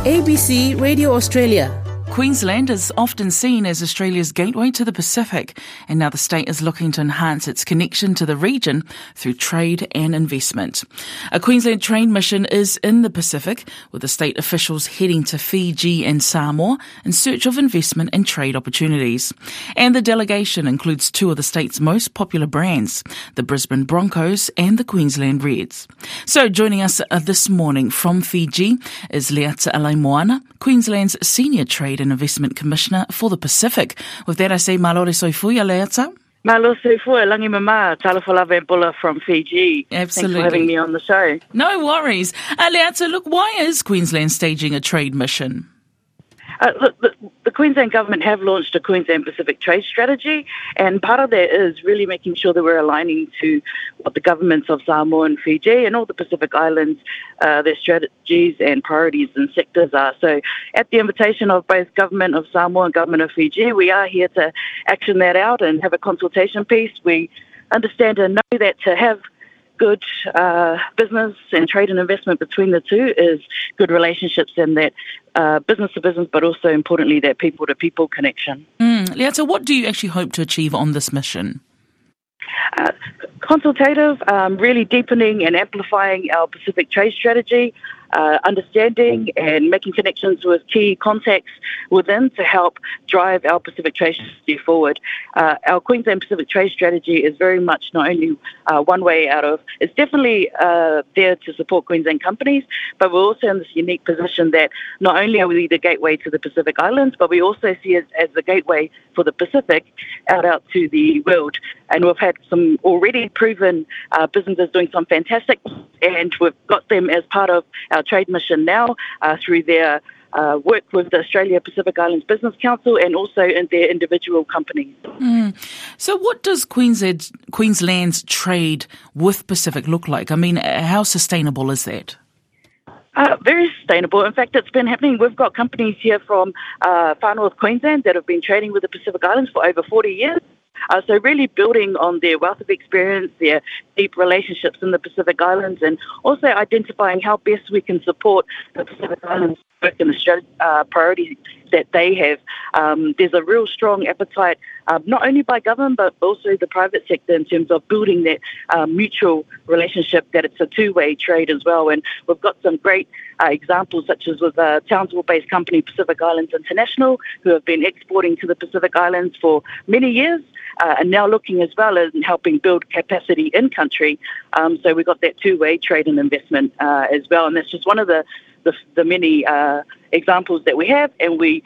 ABC Radio Australia. Queensland is often seen as Australia's gateway to the Pacific, and now the state is looking to enhance its connection to the region through trade and investment. A Queensland trade mission is in the Pacific, with the state officials heading to Fiji and Samoa in search of investment and trade opportunities. And the delegation includes two of the state's most popular brands, the Brisbane Broncos and the Queensland Reds. So joining us this morning from Fiji is Leata Alaimoana, Queensland's Senior Trade and Investment Commissioner for the Pacific. With that, I say malore soifuia, Leata. Malo soifuia, langi mama, talafalave bula from Fiji. Absolutely. Thanks for having me on the show. No worries. Leata, look, why is Queensland staging a trade mission? Look, the Queensland Government have launched a Queensland Pacific Trade Strategy, and part of that is really making sure that we're aligning to what the governments of Samoa and Fiji and all the Pacific Islands, their strategies and priorities and sectors are. So at the invitation of both Government of Samoa and Government of Fiji, we are here to action that out and have a consultation piece. We understand and know that to have good business and trade and investment between the two is good relationships, and that business to business, but also importantly that people to people connection. Leata, what do you actually hope to achieve on this mission? Consultative, really deepening and amplifying our Pacific trade strategy, understanding and making connections with key contacts within to help drive our Pacific trade strategy forward. Our Queensland Pacific trade strategy is very much not only one way out of, it's definitely there to support Queensland companies, but we're also in this unique position that not only are we the gateway to the Pacific Islands, but we also see it as the gateway for the Pacific out to the world. And we've had some already proven businesses doing some fantastic, and we've got them as part of our trade mission now through their work with the Australia Pacific Islands Business Council and also in their individual companies. So what does Queensland's trade with Pacific look like? I mean, how sustainable is that? Very sustainable. In fact, it's been happening. We've got companies here from far north Queensland that have been trading with the Pacific Islands for over 40 years. So really building on their wealth of experience, their deep relationships in the Pacific Islands, and also identifying how best we can support the Pacific Islands work and the priorities that they have. There's a real strong appetite, not only by government, but also the private sector in terms of building that mutual relationship, that it's a two-way trade as well. And we've got some great examples, such as with a Townsville-based company, Pacific Islands International, who have been exporting to the Pacific Islands for many years, and now looking as well as helping build capacity in country. So we've got that two-way trade and investment as well. And that's just one of the many examples that we have. And we've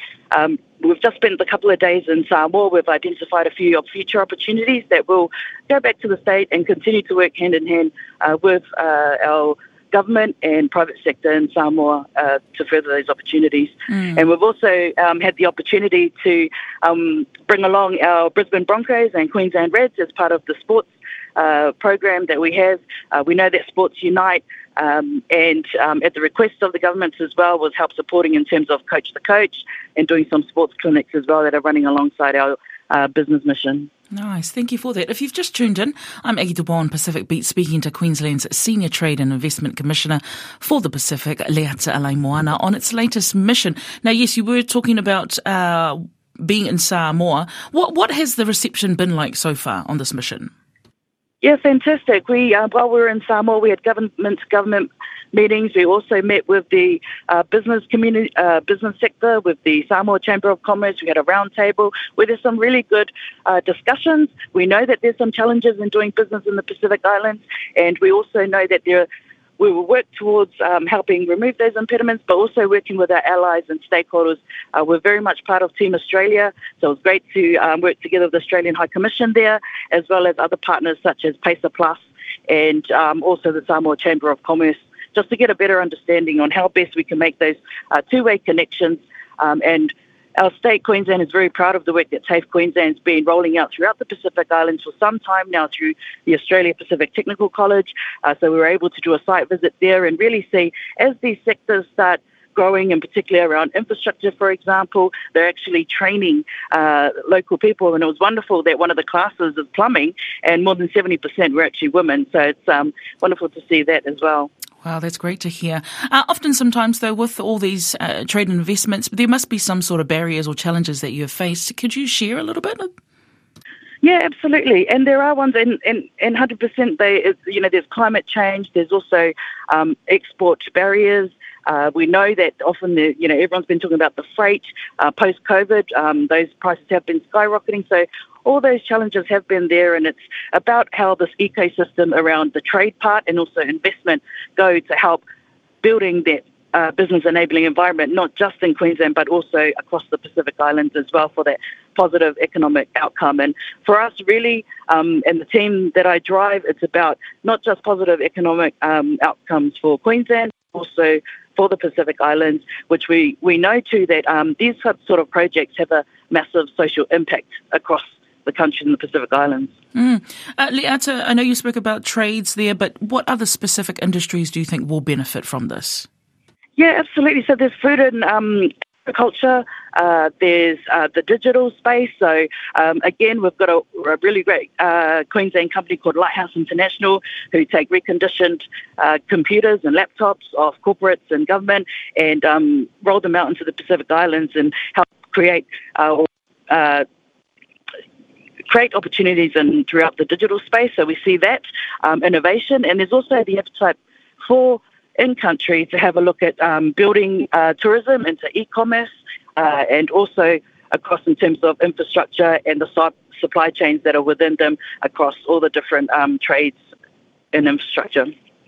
just spent a couple of days in Samoa. We've identified a few future opportunities that will go back to the state and continue to work hand in hand with our government and private sector in Samoa to further those opportunities. And we've also had the opportunity to bring along our Brisbane Broncos and Queensland Reds as part of the sports program that we have. We know that sports unite, and at the request of the government as well was help supporting in terms of coach to coach and doing some sports clinics as well that are running alongside our business mission. Nice, thank you for that. If you've just tuned in, I'm Aggie Dubon, Pacific Beat, speaking to Queensland's Senior Trade and Investment Commissioner for the Pacific, Leata Alaimoana, on its latest mission. Now, yes, you were talking about being in Samoa. What has the reception been like so far on this mission? Yeah, fantastic. While we were in Samoa, we had government meetings. We also met with the business community, business sector, with the Samoa Chamber of Commerce. We had a roundtable where there's some really good discussions. We know that there's some challenges in doing business in the Pacific Islands, and we also know that we will work towards helping remove those impediments, but also working with our allies and stakeholders. We're very much part of Team Australia, so it was great to work together with the Australian High Commission there, as well as other partners such as PACER Plus and also the Samoa Chamber of Commerce, just to get a better understanding on how best we can make those two-way connections. And our state, Queensland, is very proud of the work that TAFE Queensland's been rolling out throughout the Pacific Islands for some time now through the Australia Pacific Technical College. So we were able to do a site visit there and really see as these sectors start growing, and particularly around infrastructure, for example, they're actually training local people. And it was wonderful that one of the classes is plumbing, and more than 70% were actually women. So it's wonderful to see that as well. Wow, that's great to hear. Often sometimes, though, with all these trade and investments, there must be some sort of barriers or challenges that you have faced. Could you share a little bit? Yeah, absolutely. And there are ones, and 100% there's climate change. There's also export barriers. We know that often, everyone's been talking about the freight post-COVID. Those prices have been skyrocketing. So all those challenges have been there, and it's about how this ecosystem around the trade part and also investment go to help building that business enabling environment, not just in Queensland, but also across the Pacific Islands as well, for that positive economic outcome. And for us, really, and the team that I drive, it's about not just positive economic outcomes for Queensland, also for the Pacific Islands, which we know too that these sort of projects have a massive social impact across the country and the Pacific Islands. Leata, I know you spoke about trades there, but what other specific industries do you think will benefit from this? Yeah, absolutely. So there's food and agriculture, there's the digital space. So again, we've got a really great Queensland company called Lighthouse International who take reconditioned computers and laptops of corporates and government and roll them out into the Pacific Islands and help create opportunities throughout the digital space. So we see that innovation, and there's also the appetite for in-country to have a look at building tourism into e-commerce and also across in terms of infrastructure and the supply chains that are within them across all the different trades and infrastructure.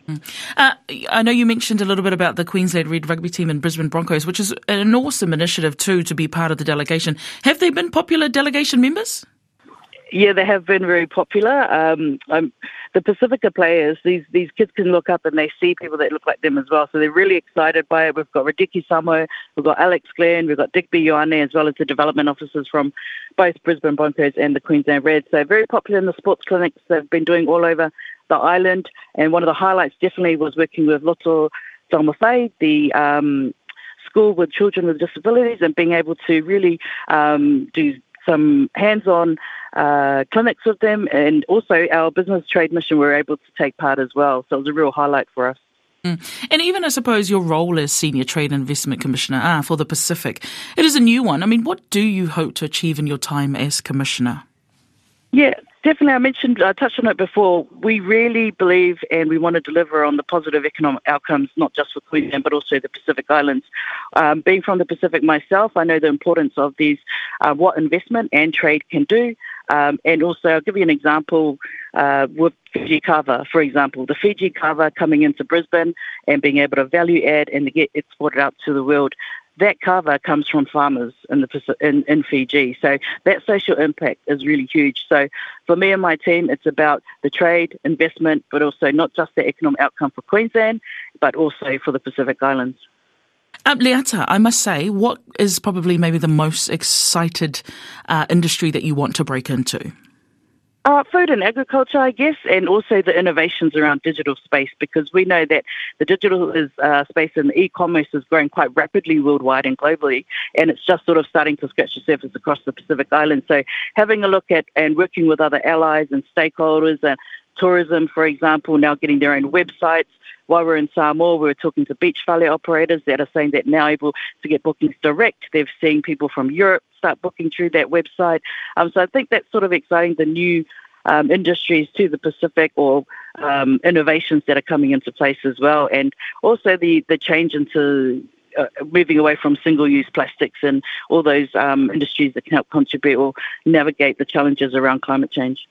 I know you mentioned a little bit about the Queensland Red Rugby team and Brisbane Broncos, which is an awesome initiative too to be part of the delegation. Have they been popular delegation members? Yeah, they have been very popular. The Pacifica players, these kids can look up and they see people that look like them as well. So they're really excited by it. We've got Radiki Samo, we've got Alex Glenn, we've got Digby Ioane, as well as the development officers from both Brisbane Broncos and the Queensland Reds. So very popular in the sports clinics they've been doing all over the island. And one of the highlights definitely was working with Loto Dalmafei, the school with children with disabilities, and being able to really do some hands-on clinics with them, and also our business trade mission we were able to take part as well. So it was a real highlight for us. And even, I suppose, your role as Senior Trade and Investment Commissioner for the Pacific, it is a new one. I mean, what do you hope to achieve in your time as Commissioner? Yeah, definitely. I touched on it before. We really believe and we want to deliver on the positive economic outcomes, not just for Queensland, but also the Pacific Islands. Being from the Pacific myself, I know the importance of these, what investment and trade can do. And also, I'll give you an example with Fiji kava, for example. The Fiji kava coming into Brisbane and being able to value add and to get exported out to the world. That kava comes from farmers in Fiji. So that social impact is really huge. So for me and my team, it's about the trade, investment, but also not just the economic outcome for Queensland, but also for the Pacific Islands. Leata, I must say, what is probably maybe the most excited industry that you want to break into? Food and agriculture, I guess, and also the innovations around digital space, because we know that the digital space and e-commerce is growing quite rapidly worldwide and globally, and it's just sort of starting to scratch the surface across the Pacific Islands. So having a look at and working with other allies and stakeholders and tourism, for example, now getting their own websites. While we're in Samoa, we were talking to beach whale operators that are saying that now able to get bookings direct. They've seen people from Europe start booking through that website. So I think that's sort of exciting, the new industries to the Pacific, or innovations that are coming into place as well. And also the change into moving away from single-use plastics and all those industries that can help contribute or navigate the challenges around climate change.